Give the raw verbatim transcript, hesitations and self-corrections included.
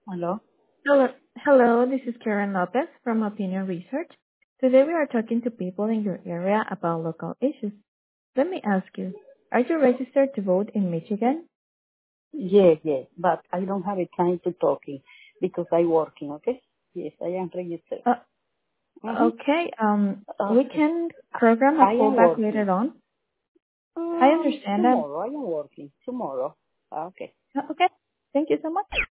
Hello? Hello, hello. This is Karen Lopez from Opinion Research. Today we are talking to people in your area about local issues. Let me ask you, are you registered to vote in Michigan? Yes, yes, but I don't have a time to talking because I working, okay? Yes, I am registered. Uh, Mm-hmm. okay, um, we Okay. can program a I am callback working. later on. I Um, understand that. tomorrow, I am working. Tomorrow. Okay. Uh, Okay, thank you so much.